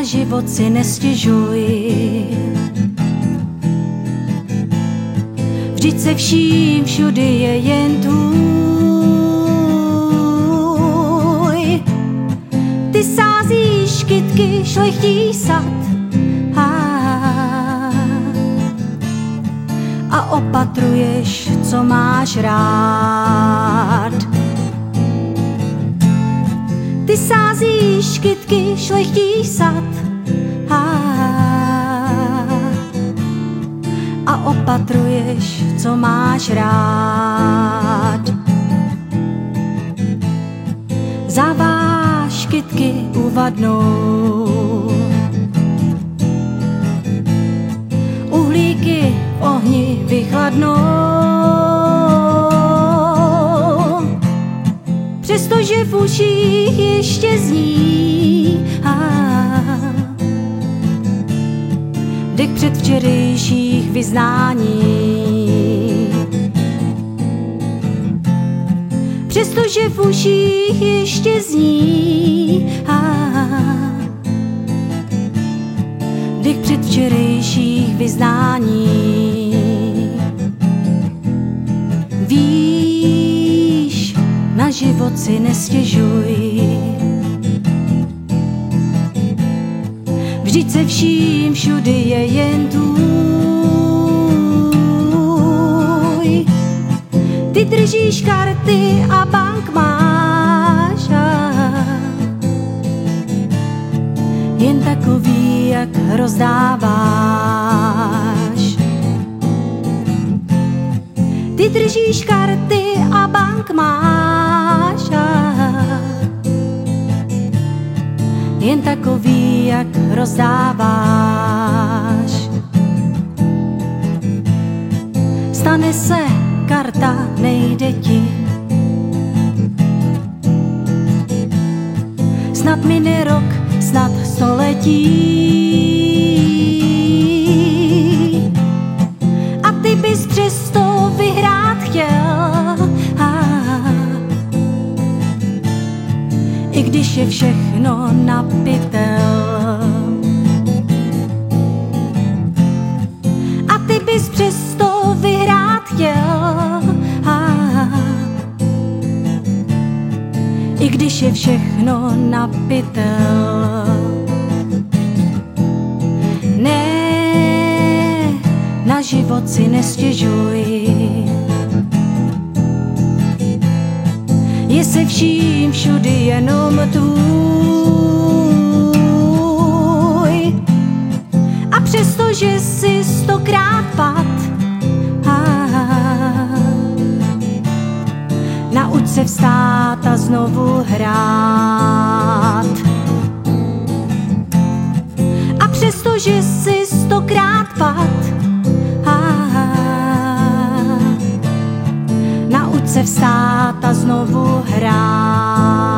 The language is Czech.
život si nestěžuj. Vždyť se vším všudy je jen tvůj. Ty sázíš kytky, šlechtí sad a opatruješ, co máš rád. Ty sázíš kytky, šlechtí sad a opatruješ, co máš rád. Zaváž kytky uvadnou, uhlíky v ohni vychladnou. Přestože v uších ještě zní dech předvčerejších vyznání. Přestože v uších ještě zní dech předvčerejších vyznání. Víš, na život si nestěžuj. Vždyť se vším všudy je jen tvůj. Ty držíš karty a bank máš jen takový, jak rozdáváš. Ty držíš karty a bank máš jen takový, jak rozdáváš. Stane se, karta nejde ti. Snad mine rok, snad století a ty bys přesto vyhrát chtěl. I když je všechno na pytel. A ty bys přesto vyhrát chtěl. I když je všechno na pytel. Ne, na život si nestěžuj. Je se vším všudy jenom tvůj. A přestože jsi 100krát pad, nauč se vstát a znovu hrát. A přestože jsi 100krát pad, nauč se vstát a znovu hrát.